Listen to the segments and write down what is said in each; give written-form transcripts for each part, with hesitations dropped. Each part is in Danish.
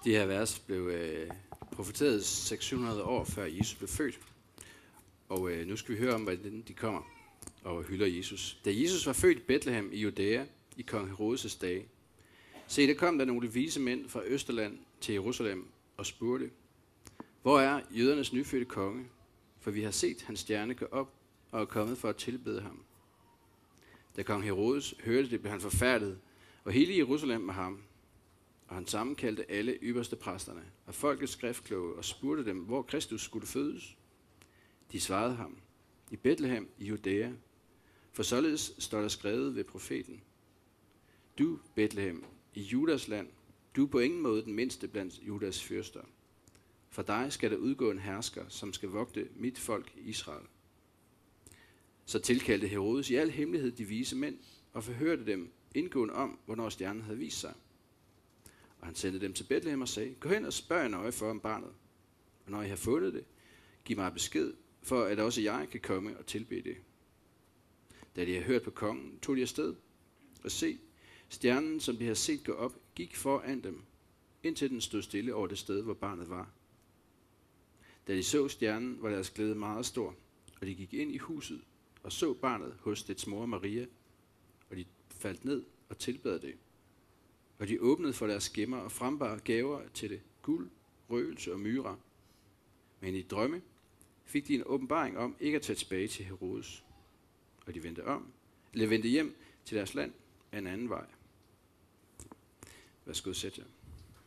De her vers blev profeteret 600 år før Jesus blev født. Og nu skal vi høre om, hvordan de kommer og hylder Jesus. Da Jesus var født i Bethlehem i Judæa i kong Herodes' dage, se, der kom der nogle vise mænd fra Østerland til Jerusalem og spurgte, hvor er jødernes nyfødte konge? For vi har set hans stjerne gå op og er kommet for at tilbede ham. Da kong Herodes hørte det, blev han forfærdet, og hele Jerusalem med ham. Og han sammenkaldte alle ypperste præsterne og folkets skriftkloge og spurgte dem, hvor Kristus skulle fødes. De svarede ham, i Bethlehem i Judæa, for således står der skrevet ved profeten. Du, Bethlehem, i Judas land, du er på ingen måde den mindste blandt Judas fyrster. For dig skal der udgå en hersker, som skal vogte mit folk Israel. Så tilkaldte Herodes i al hemmelighed de vise mænd og forhørte dem indgående om, hvornår stjernen havde vist sig. Og han sendte dem til Bethlehem og sagde, gå hen og spørg nøje for om barnet. Og når I har fundet det, giv mig besked, for at også jeg kan komme og tilbede det. Da de havde hørt på kongen, tog de afsted og se, stjernen, som de havde set gå op, gik foran dem, indtil den stod stille over det sted, hvor barnet var. Da de så stjernen, var deres glæde meget stor, og de gik ind i huset og så barnet hos dets mor Maria, og de faldt ned og tilbad det. Og de åbnede for deres gemmer og frembar gaver til det, guld, røgelse og myrer. Men i drømme fik de en åbenbaring om ikke at tage tilbage til Herodes. Og de vendte hjem til deres land af en anden vej. Værsgo, sæt jer.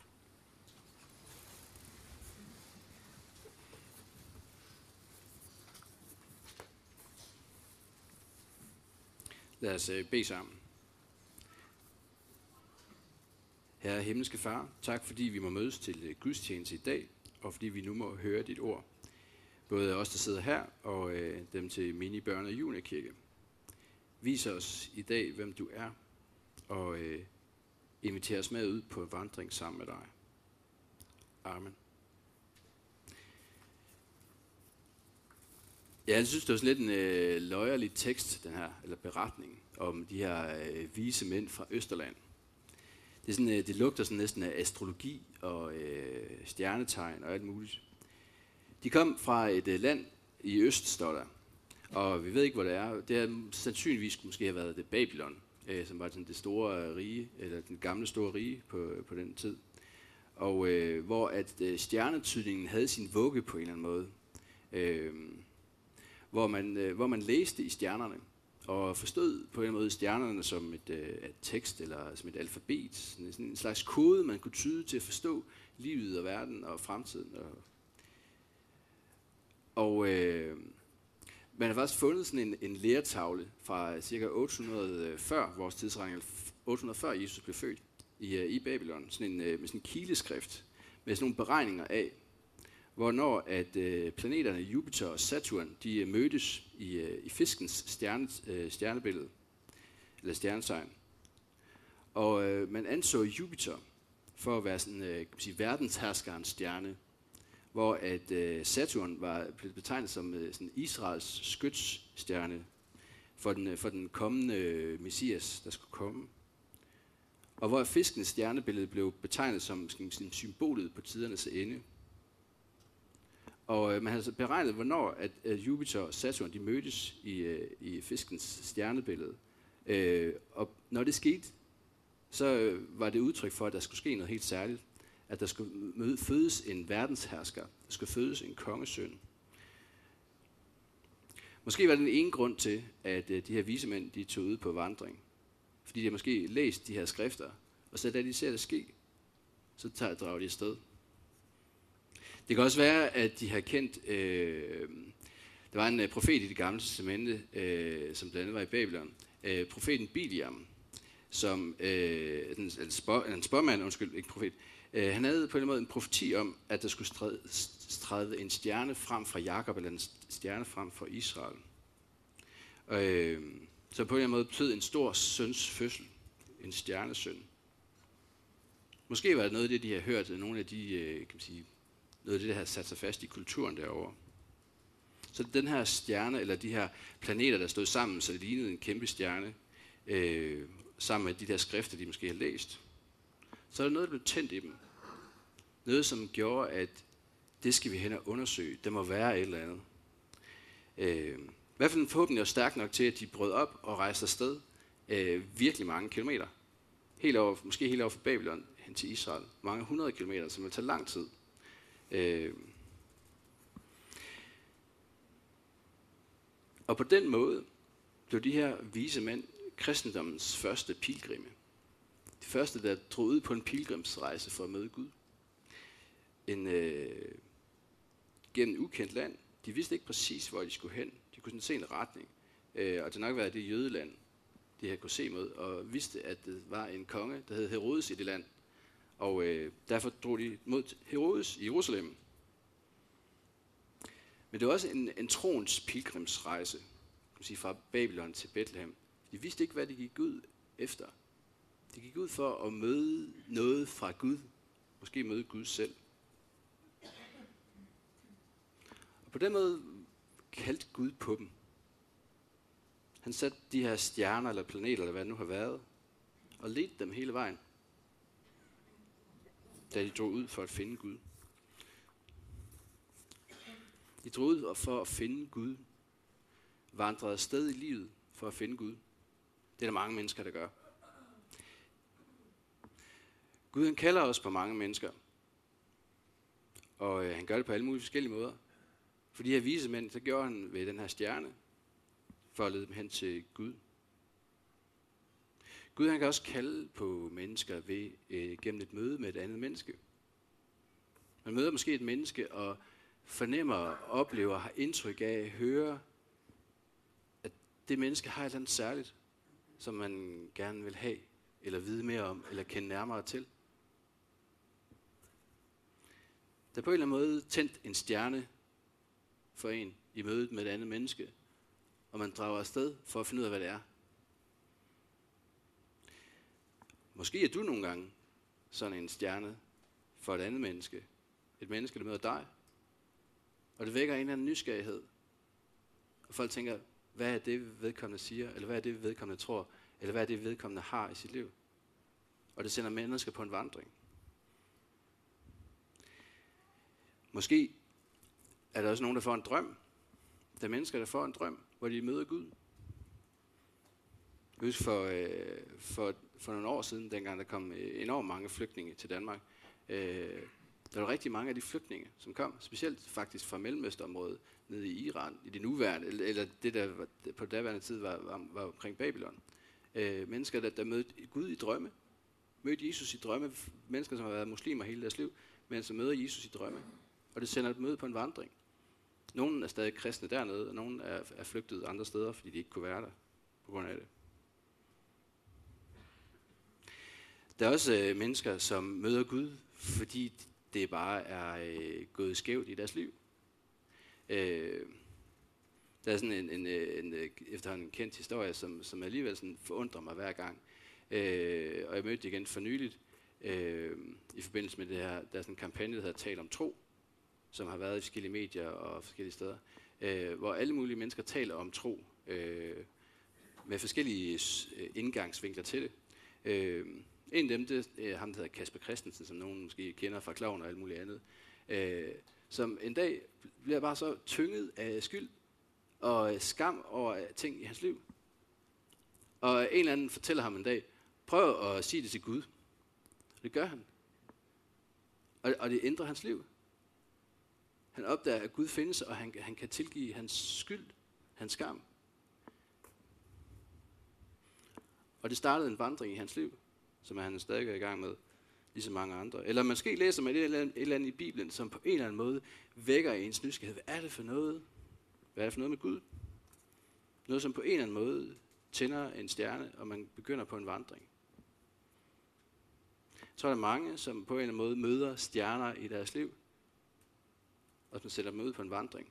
Lad os bede sammen. Herre himmelske Far, tak fordi vi må mødes til gudstjeneste i dag, og fordi vi nu må høre dit ord. Både os, der sidder her, og dem til mini-børne- og juniorkirke. Vis os i dag, hvem du er, og inviter os med ud på en vandring sammen med dig. Amen. Ja, jeg synes, det var sådan lidt en løjerlig tekst, den her, eller beretning, om de her vise mænd fra Østerland. Det, er sådan, det lugter sådan næsten af astrologi og stjernetegn og alt muligt. De kom fra et land i øst, står der, og vi ved ikke, hvor det er. Det har sandsynligvis måske have været det Babylon, som var sådan det store rige, eller den gamle store rige på den tid. Og hvor at stjernetydningen havde sin vugge på en eller anden måde. Hvor man læste i stjernerne, og forstod på en måde stjernerne som et tekst, eller som et alfabet. Sådan en slags kode, man kunne tyde til at forstå livet og verden og fremtiden. Og man har faktisk fundet sådan en lertavle fra ca. 800 før vores tidsregning, 800 før Jesus blev født i Babylon, med sådan en kileskrift, med sådan nogle beregninger af, hvornår at planeterne Jupiter og Saturn, de mødtes i fiskens stjernebillede, eller stjernetegn. Og man anså Jupiter for at være sådan, verdensherskerens stjerne, hvor at Saturn var betegnet som sådan Israels skytsstjerne for den kommende messias, der skulle komme. Og hvor fiskens stjernebillede blev betegnet som symbolet på tidernes ende. Og man har altså beregnet, hvornår at Jupiter og Saturn de mødtes i fiskens stjernebillede. Og når det skete, så var det udtryk for, at der skulle ske noget helt særligt. At der skulle fødes en verdenshersker. Der skulle fødes en kongesøn. Måske var det den ene grund til, at de her visemænd de tog ud på vandring. Fordi de har måske læst de her skrifter, og så da de ser det ske, så drager de afsted. Det kan også være, at de har kendt, der var en profet i Det Gamle Testamente, som blandt andet var i Babylon, profeten Biliam, som en spåmand, ikke profet, han havde på en måde en profeti om, at der skulle træde en stjerne frem fra Jakob, eller en stjerne frem fra Israel. Så på en måde betød en stor søns fødsel, en stjernesøn. Måske var det noget af det, de har hørt, nogle af de, kan man sige, noget af det, der har sat sig fast i kulturen derovre. Så den her stjerne, eller de her planeter, der stod sammen, så det lignede en kæmpe stjerne, sammen med de der skrifter, de måske har læst, så er der noget, der blev tændt i dem. Noget, som gjorde, at det skal vi hen og undersøge. Der må være et eller andet. I hvert fald forhåbentlig er stærk nok til, at de brød op og rejste afsted virkelig mange kilometer. Måske helt over fra Babylon hen til Israel. Mange 100 kilometer, som vil tage lang tid. Og på den måde blev de her vise mænd kristendommens første pilgrimme. De første, der drog ud på en pilgrimsrejse for at møde Gud. Gennem ukendt land. De vidste ikke præcis, hvor de skulle hen. De kunne sådan se en retning. Og det nok været det jødeland, de havde kunne se mod. Og vidste, at det var en konge, der hed Herodes i det land. Og derfor drog de mod Herodes i Jerusalem. Men det var også en troens pilgrimsrejse, kan man sige, fra Babylon til Bethlehem. De vidste ikke, hvad de gik ud efter. De gik ud for at møde noget fra Gud. Måske møde Gud selv. Og på den måde kaldte Gud på dem. Han satte de her stjerner eller planeter, eller hvad det nu har været, og ledte dem hele vejen, da de drog ud for at finde Gud. De drog ud for at finde Gud, vandrede afsted i livet for at finde Gud. Det er der mange mennesker, der gør. Gud, han kalder os på mange mennesker, og han gør det på alle mulige forskellige måder. For de her vise mænd, så gjorde han ved den her stjerne, for at lede dem hen til Gud. Gud, han kan også kalde på mennesker ved gennem et møde med et andet menneske. Man møder måske et menneske og fornemmer, oplever, har indtryk af, hører, at det menneske har et eller andet særligt, som man gerne vil have, eller vide mere om, eller kende nærmere til. Der er på en eller anden måde tændt en stjerne for en i mødet med et andet menneske, og man drager afsted for at finde ud af, hvad det er. Måske er du nogle gange sådan en stjerne for et andet menneske. Et menneske, der møder dig. Og det vækker en eller anden nysgerrighed. Og folk tænker, hvad er det, vedkommende siger? Eller hvad er det, vedkommende tror? Eller hvad er det, vedkommende har i sit liv? Og det sender mennesker på en vandring. Måske er der også nogen, der får en drøm. Der er mennesker, der får en drøm, hvor de møder Gud. Jeg husker for nogle år siden, dengang der kom enormt mange flygtninge til Danmark. Der var rigtig mange af de flygtninge, som kom, specielt faktisk fra Mellemøstområdet, nede i Iran, i det nuværende, eller det der på daværende tid var omkring Babylon. Mennesker, der mødte Gud i drømme, mødte Jesus i drømme, mennesker, som har været muslimer hele deres liv, men som møder Jesus i drømme. Og det sender et møde på en vandring. Nogle er stadig kristne dernede, og nogle er flygtet andre steder, fordi de ikke kunne være der på grund af det. Der er også mennesker, som møder Gud, fordi det bare er gået skævt i deres liv. Der er sådan en efterhånden kendt historie, som alligevel sådan forundrer mig hver gang. Og jeg mødte det igen for nyligt, i forbindelse med det her. Der er sådan en kampagne, der hedder Tal om tro, som har været i forskellige medier og forskellige steder, hvor alle mulige mennesker taler om tro, med forskellige indgangsvinkler til det. En af dem, det er ham, der hedder Kasper Christensen, som nogen måske kender fra Klovn og alt muligt andet, som en dag bliver bare så tynget af skyld og skam over ting i hans liv. Og en eller anden fortæller ham en dag, prøv at sige det til Gud. Det gør han. Og det ændrer hans liv. Han opdager, at Gud findes, og han kan tilgive hans skyld, hans skam. Og det startede en vandring i hans liv, som han stadig er i gang med, ligesom mange andre. Eller måske læser man et eller andet i Bibelen, som på en eller anden måde vækker ens nysgerrighed. Hvad er det for noget? Hvad er det for noget med Gud? Noget, som på en eller anden måde tænder en stjerne, og man begynder på en vandring. Så er der mange, som på en eller anden måde møder stjerner i deres liv, og som sætter dem ud på en vandring.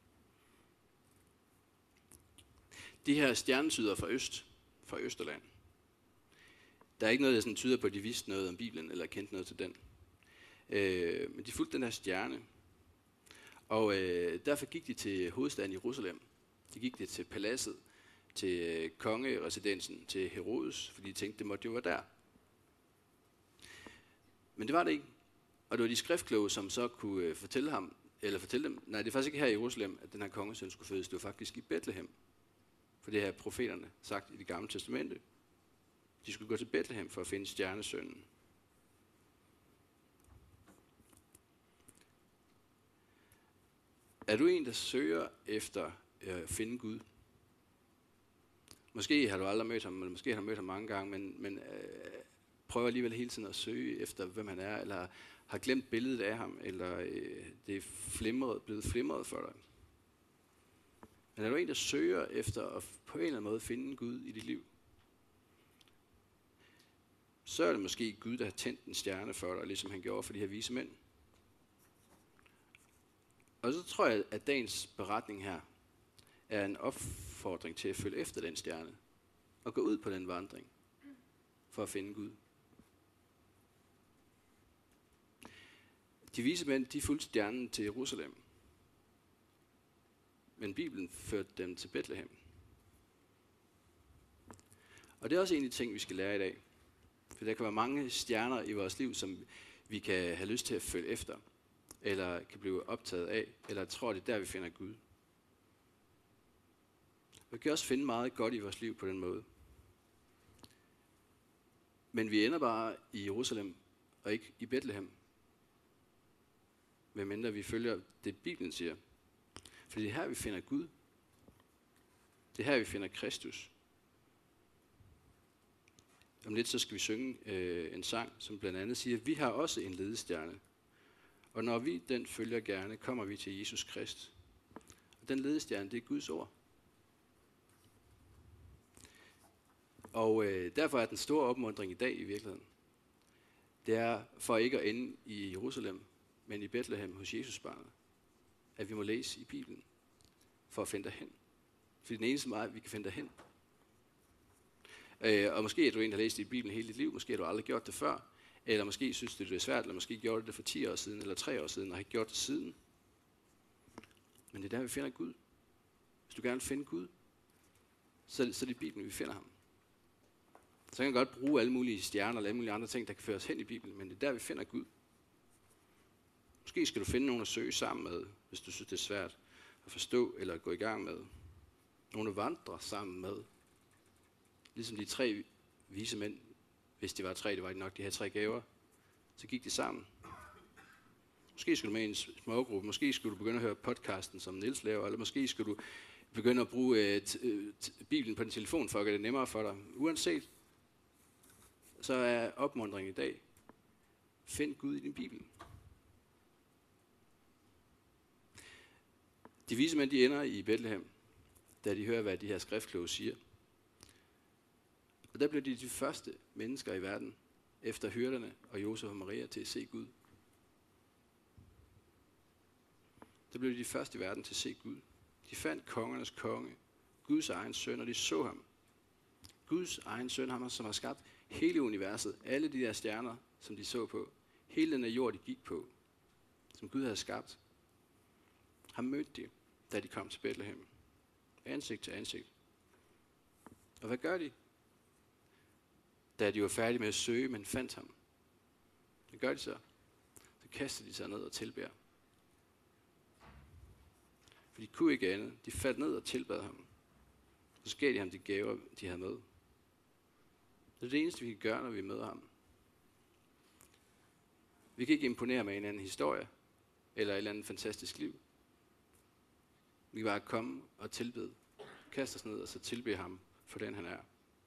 De her stjernetyder fra Østerland. Der er ikke noget, der sådan tyder på, at de vidste noget om Bibelen, eller kendte noget til den. Men de fulgte den her stjerne. Og derfor gik de til hovedstaden Jerusalem. De gik til paladset, til kongeresidensen, til Herodes, fordi de tænkte, det måtte jo være der. Men det var det ikke. Og det var de skriftkloge, som så kunne fortælle dem, nej, det er faktisk ikke her i Jerusalem, at den her kongesøn skulle fødes. Det var faktisk i Bethlehem. For det har profeterne sagt i det gamle testamente. De skulle gå til Bethlehem for at finde stjernesønnen. Er du en, der søger efter at finde Gud? Måske har du aldrig mødt ham, eller måske har du mødt ham mange gange, men prøver alligevel hele tiden at søge efter, hvem han er, eller har glemt billedet af ham, eller det er blevet flimret for dig. Men er du en, der søger efter at på en eller anden måde finde Gud i dit liv? Så er det måske Gud, der har tændt en stjerne for dig, ligesom han gjorde for de her vise mænd. Og så tror jeg, at dagens beretning her er en opfordring til at følge efter den stjerne, og gå ud på den vandring for at finde Gud. De vise mænd, de fulgte stjernen til Jerusalem, men Bibelen førte dem til Bethlehem. Og det er også en af de ting, vi skal lære i dag. For der kan være mange stjerner i vores liv, som vi kan have lyst til at følge efter, eller kan blive optaget af, eller tror, det er der, vi finder Gud. Vi kan også finde meget godt i vores liv på den måde. Men vi ender bare i Jerusalem, og ikke i Bethlehem. Medmindre vi følger det, Bibelen siger. For det er her, vi finder Gud. Det er her, vi finder Kristus. Om lidt så skal vi synge en sang, som blandt andet siger, vi har også en ledestjerne. Og når vi den følger gerne, kommer vi til Jesus Krist. Og den ledestjerne, det er Guds ord. Og derfor er den store opmuntring i dag i virkeligheden, det er for ikke at ende i Jerusalem, men i Bethlehem hos Jesusbarnet, at vi må læse i Bibelen for at finde derhen. For det er den eneste vej, vi kan finde derhen. Og måske er du en, der har læst i Bibelen hele dit liv, måske har du aldrig gjort det før, eller måske synes du, det er svært, eller måske gjorde du det for 10 år siden, eller 3 år siden, og har ikke gjort det siden. Men det er der, vi finder Gud. Hvis du gerne vil finde Gud, så er det i Bibelen, vi finder ham. Så kan man godt bruge alle mulige stjerner, eller alle mulige andre ting, der kan føre os hen i Bibelen, men det er der, vi finder Gud. Måske skal du finde nogen at søge sammen med, hvis du synes, det er svært at forstå, eller at gå i gang med. Nogle at vandre sammen med. Ligesom de 3 vise mænd, hvis de var 3, det var de nok, de havde 3 gaver, så gik de sammen. Måske skulle du med i en smågruppe, måske skulle du begynde at høre podcasten, som Niels laver, eller måske skulle du begynde at bruge Bibelen på din telefon, for at gøre det nemmere for dig. Uanset, så er opmuntringen i dag, find Gud i din Bibel. De vise mænd, de ender i Bethlehem, da de hører, hvad de her skriftkloge siger. Og der blev de første mennesker i verden, efter hyrderne og Josef og Maria, til at se Gud. Der blev de første i verden til at se Gud. De fandt kongernes konge, Guds egen søn, og de så ham. Guds egen søn, ham som har skabt hele universet, alle de der stjerner, som de så på, hele den der jord, de gik på, som Gud havde skabt. Ham mødte de, da de kom til Bethlehem. Ansigt til ansigt. Og hvad gør de? Da de var færdige med at søge, men fandt ham. Hvad gør de så? Så kaster de sig ned og tilbeder. For de kunne ikke andet. De faldt ned og tilbad ham. Så gav de ham de gaver, de havde med. Det er det eneste, vi kan gøre, når vi møder ham. Vi kan ikke imponere med en anden historie, eller et eller andet fantastisk liv. Vi kan bare komme og tilbede. Kaste os ned og så tilbede ham for den han er.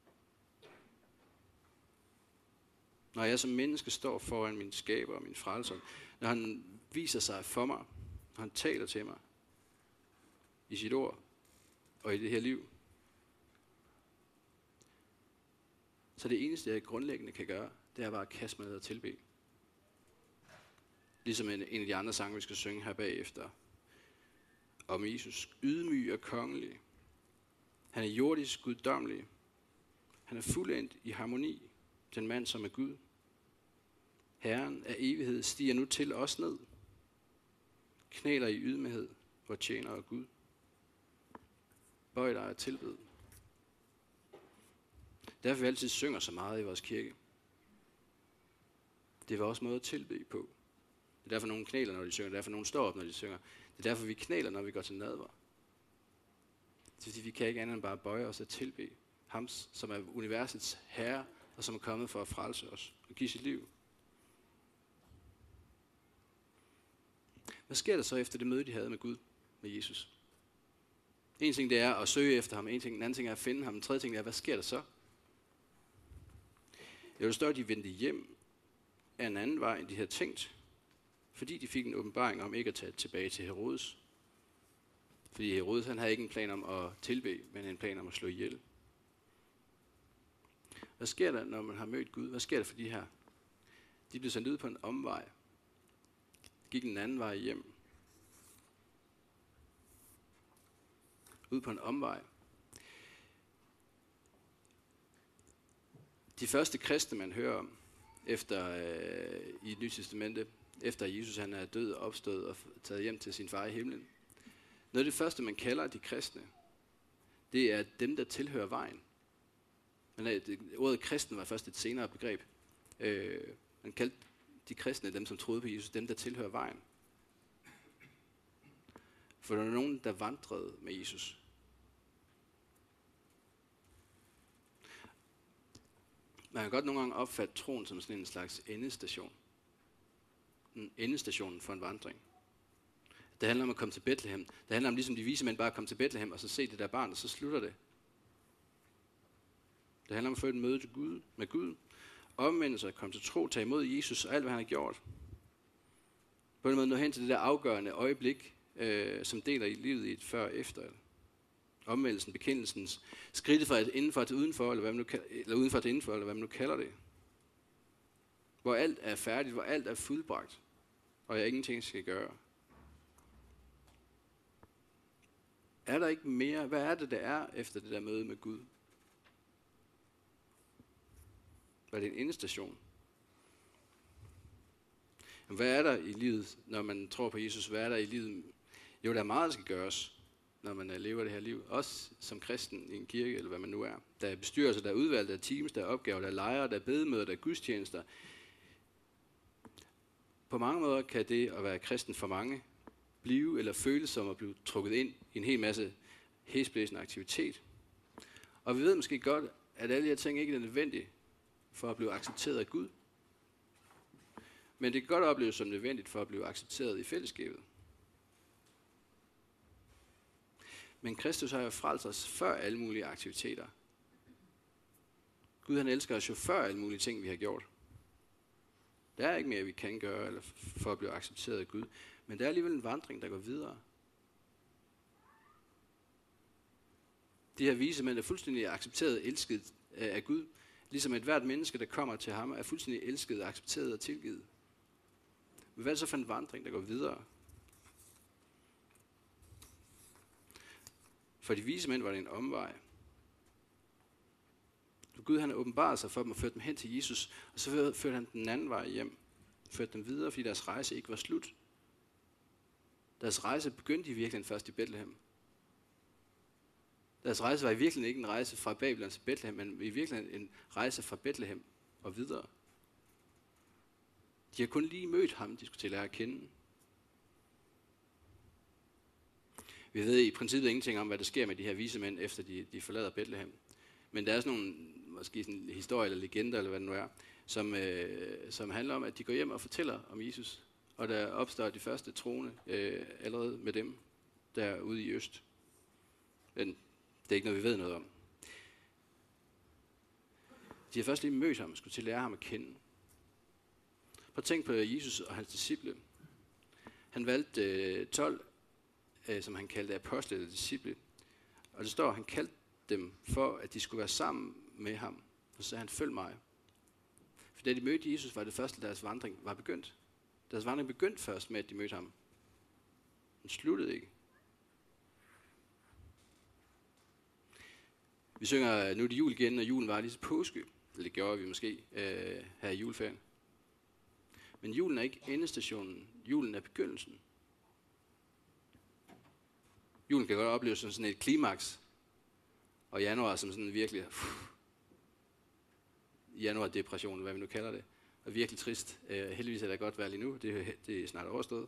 Når jeg som menneske står foran min skaber og min frelser, når han viser sig for mig, når han taler til mig i sit ord og i det her liv, så det eneste, jeg grundlæggende kan gøre, det er bare at kaste mig ned og tilbede. Ligesom en af de andre sange, vi skal synge her bagefter. Om Jesus, ydmyg og kongelig. Han er jordisk guddommelig. Han er fuldendt i harmoni. Den mand, som er Gud. Herren af evighed stiger nu til os ned. Knæler i ydmyghed, hvor tjener og Gud. Bøj dig og tilbed. Derfor vi altid synger så meget i vores kirke. Det er vores måde at tilbede på. Det er derfor, nogen knæler, når de synger. Det er derfor, nogen står op, når de synger. Det er derfor, vi knæler, når vi går til nadver. Det er fordi, vi kan ikke andet end bare bøje os og tilbe ham, som er universets herre, og som er kommet for at frelse os og give sit liv. Hvad sker der så efter det møde, de havde med Gud, med Jesus? En ting det er at søge efter ham, en anden ting er at finde ham, en tredje ting er, hvad sker der så? Jeg vil stå, at de vendte hjem af en anden vej, end de havde tænkt, fordi de fik en åbenbaring om ikke at tage tilbage til Herodes. Fordi Herodes han havde ikke en plan om at tilbe, men en plan om at slå ihjel. Hvad sker der, når man har mødt Gud? Hvad sker der for de her? De blev sendt ud på en omvej. Gik en anden vej hjem. Ud på en omvej. De første kristne, man hører om, efter i det nye testamente, efter Jesus han er død og opstået og taget hjem til sin far i himlen. Noget af det første, man kalder de kristne, det er dem, der tilhører vejen. Men ordet kristen var først et senere begreb. Man kaldte de kristne, dem som troede på Jesus, dem, der tilhører vejen. For der var nogen, der vandrede med Jesus. Man kan godt nogle gange opfatte troen som sådan en slags endestation. Endestationen for en vandring. Det handler om at komme til Bethlehem. Det handler om ligesom de vise mænd bare at komme til Bethlehem og så se det der barn, og så slutter det. Det handler om at få et møde til Gud, med Gud. Omvende sig, komme til tro, tage imod Jesus og alt, hvad han har gjort. På den måde nå hen til det der afgørende øjeblik, som deler i livet i et før og efter. Omvendelsen, bekendelsens, skridtet fra et indenfor til udenfor, eller udenfor til indenfor, eller hvad man nu kalder det. Hvor alt er færdigt, hvor alt er fuldbragt, og jeg ingenting skal gøre. Er der ikke mere? Hvad er det, der er efter det der møde med Gud? Hvad er det en endestation? Hvad er der i livet, når man tror på Jesus? Hvad er der i livet? Jo, der er meget, der skal gøres, når man lever det her liv. Også som kristen i en kirke, eller hvad man nu er. Der er bestyrelser, der er udvalg, der er teams, der er opgaver, der er lejre, der er bedemøder, der er gudstjenester. På mange måder kan det at være kristen for mange blive eller føles som at blive trukket ind i en hel masse hæsblæsende aktivitet. Og vi ved måske godt, at alle de her ting ikke er nødvendige for at blive accepteret af Gud. Men det kan godt opleves som nødvendigt for at blive accepteret i fællesskabet. Men Kristus har jo frelst os før alle mulige aktiviteter. Gud han elsker os jo før alle mulige ting, vi har gjort. Der er ikke mere, vi kan gøre eller for at blive accepteret af Gud. Men der er alligevel en vandring, der går videre. De her vise mænd er fuldstændig accepteret og elsket af Gud. Ligesom et hvert menneske, der kommer til ham, er fuldstændig elsket, accepteret og tilgivet. Men hvad er det så for en vandring, der går videre? For de vise mænd var det en omvej. Gud han åbenbarede sig for dem og førte dem hen til Jesus, og så førte han den anden vej hjem. Førte dem videre, fordi deres rejse ikke var slut. Deres rejse begyndte i virkeligheden først i Bethlehem. Deres rejse var i virkeligheden ikke en rejse fra Babylon til Bethlehem, men i virkeligheden en rejse fra Bethlehem og videre. De har kun lige mødt ham, de skulle til at lære at kende. Vi ved i princippet ingenting om, hvad der sker med de her vise mænd, efter de forlader Bethlehem. Men der er sådan nogle, måske sådan historie eller legender, eller hvad det nu er, som handler om, at de går hjem og fortæller om Jesus. Og der opstår de første troende allerede med dem, derude i øst. Men det er ikke noget, vi ved noget om. De har først lige mødt ham og skulle til at lære ham at kende. Prøv at tænk på Jesus og hans disciple. Han valgte 12, som han kaldte apostle eller disciple. Og det står, at han kaldte dem for, at de skulle være sammen med ham. Og så sagde han, følg mig. For da de mødte Jesus, var det første, deres vandring var begyndt. Deres vandring begyndte først med, at de mødte ham. Den sluttede ikke. Vi synger, nu er det jul igen, og julen var lige til påske. Eller det gjorde vi måske her i juleferien. Men julen er ikke endestationen. Julen er begyndelsen. Julen kan godt opleves som sådan et klimaks. Og januar som sådan virkelig januar-depression, hvad vi nu kalder det. og virkelig trist. Heldigvis er det godt vejr lige nu, det er snart overstået.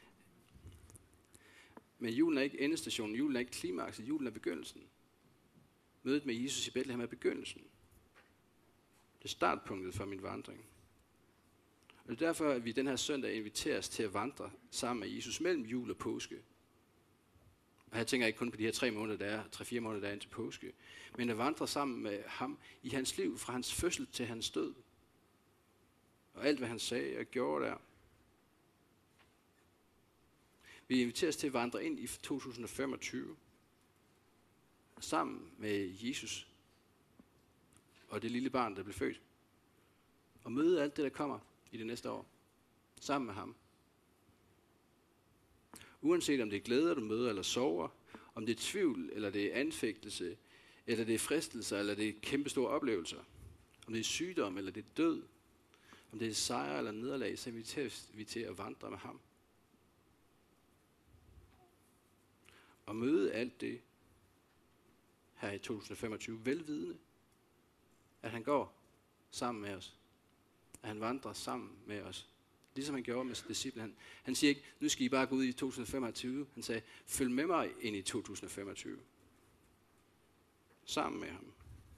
Men julen er ikke endestationen, julen er ikke klimakset, julen er begyndelsen. Mødet med Jesus i Bethlehem er begyndelsen. Det er startpunktet for min vandring. Og det er derfor, at vi den her søndag inviteres til at vandre sammen med Jesus mellem jul og påske. Og her tænker jeg ikke kun på de her 3-4 måneder, der er indtil påske, men at vandre sammen med ham i hans liv, fra hans fødsel til hans død. Og alt, hvad han sagde og gjorde der. Vi inviteres til at vandre ind i 2025, sammen med Jesus og det lille barn, der blev født. Og møde alt det, der kommer i det næste år, sammen med ham. Uanset om det er glæder, du møder, eller sorger, om det er tvivl, eller det er anfægtelse, eller det er fristelser, eller det er kæmpestore oplevelser, om det er sygdom, eller det er død, om det er sejr eller nederlag, så inviteres vi til at vandre med ham. Og møde alt det her i 2025, velvidende, at han går sammen med os. At han vandrer sammen med os. Ligesom han gjorde med disciplen. Han siger ikke, nu skal I bare gå ud i 2025. Han sagde, følg med mig ind i 2025. Sammen med ham.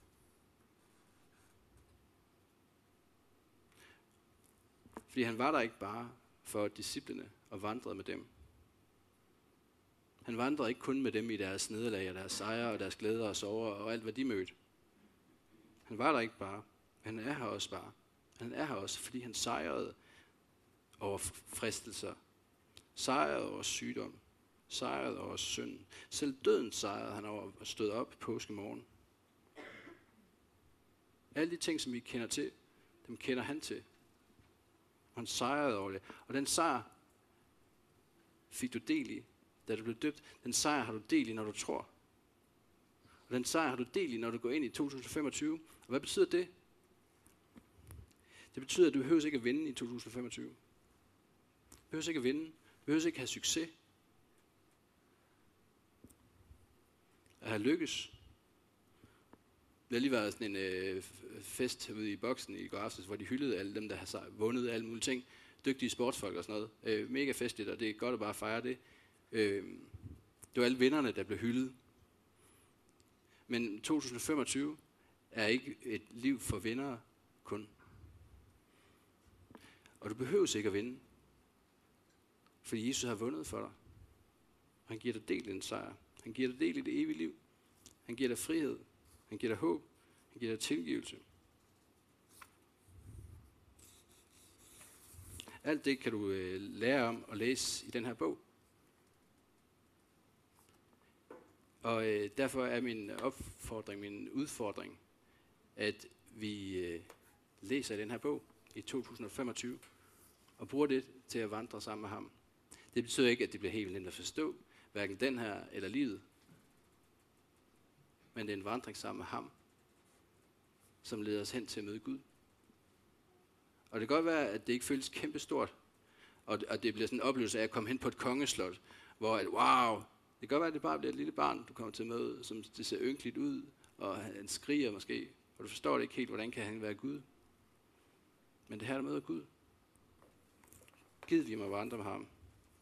Fordi han var der ikke bare for disciplene og vandrede med dem. Han vandrede ikke kun med dem i deres nederlag og deres sejre og deres glæder og sorger og alt, hvad de mødte. Han var der ikke bare. Han er her også bare. Han er her også, fordi han sejrede over fristelser. Sejrede over sygdom. Sejrede over synd. Selv døden sejrede han over og stod op påskemorgen. Alle de ting, som vi kender til, dem kender han til. Han sejrede over det. Og den sejr fik du del i, da du blev døbt. Den sejr har du del i, når du tror. Og den sejr har du del i, når du går ind i 2025. Og hvad betyder det? Det betyder, at du behøver ikke at vinde i 2025. Du behøver ikke at vinde. Du behøver ikke at have succes. At have lykkes. Det har lige været sådan en fest ude i boksen i går aftes, hvor de hyldede alle dem, der har vundet alle mulige ting. Dygtige sportsfolk og sådan noget. Mega festligt, og det er godt at bare fejre det. Det var alle vinderne, der blev hyldet. Men 2025 er ikke et liv for vindere kun. Og du behøver ikke at vinde. Fordi Jesus har vundet for dig. Han giver dig del i en sejr. Han giver dig del i det evige liv. Han giver dig frihed. Han giver dig håb. Han giver dig tilgivelse. Alt det kan du lære om og læse i den her bog. Og derfor er min udfordring, at vi læser den her bog i 2025 og bruger det til at vandre sammen med ham. Det betyder ikke, at det bliver helt nemt at forstå, hverken den her eller livet. Men det er en vandring sammen med ham, som leder os hen til at møde Gud. Og det kan godt være, at det ikke føles kæmpestort, og det bliver sådan en oplevelse af at komme hen på et kongeslot, hvor wow, det kan godt være, at det bare bliver et lille barn, du kommer til at møde, som det ser ynkeligt ud, og han skriger måske, og du forstår det ikke helt, hvordan kan han være Gud. Men det her, der møder Gud. Gid vi må vandre med ham.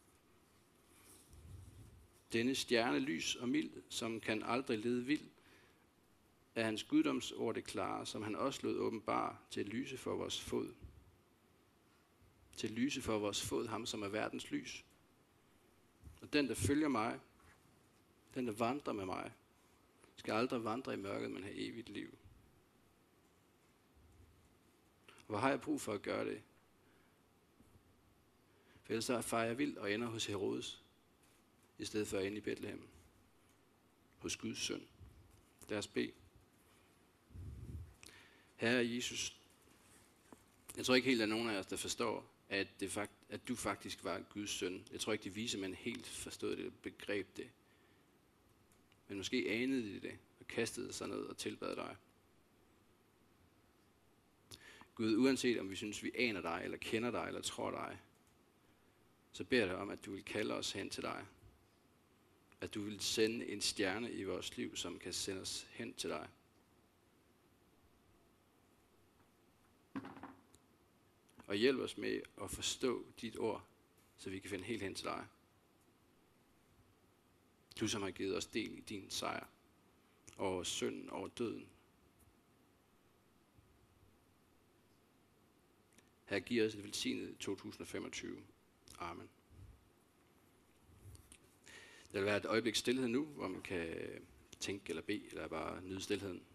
Denne stjerne lys og mild, som kan aldrig lede vild, er hans guddomsord det klare, som han også lod åbenbare til lyse for vores fod. Til lyse for vores fod, ham som er verdens lys. Og den, der følger mig, den, der vandrer med mig, skal aldrig vandre i mørket, men have evigt liv. Og hvor har jeg brug for at gøre det? For ellers så farer jeg vild og ender hos Herodes, i stedet for at ende i Bethlehem, hos Guds søn. Lad os bede. Herre Jesus, jeg tror ikke helt, at nogen af os, der forstår, at du faktisk var Guds søn. Jeg tror ikke, de vise mænd helt forstod det, begreb det. Men måske anede de det, og kastede sig ned og tilbad dig. Gud, uanset om vi synes, vi aner dig, eller kender dig, eller tror dig, så beder jeg dig om, at du vil kalde os hen til dig. At du vil sende en stjerne i vores liv, som kan sende os hen til dig. og hjælp os med at forstå dit ord, så vi kan finde helt hen til dig. Du som har givet os del i din sejr over synden, over døden. Her giver os et velsignet 2025. Amen. Der vil være et øjeblik stillhed nu, hvor man kan tænke eller bede, eller bare nyde stilheden.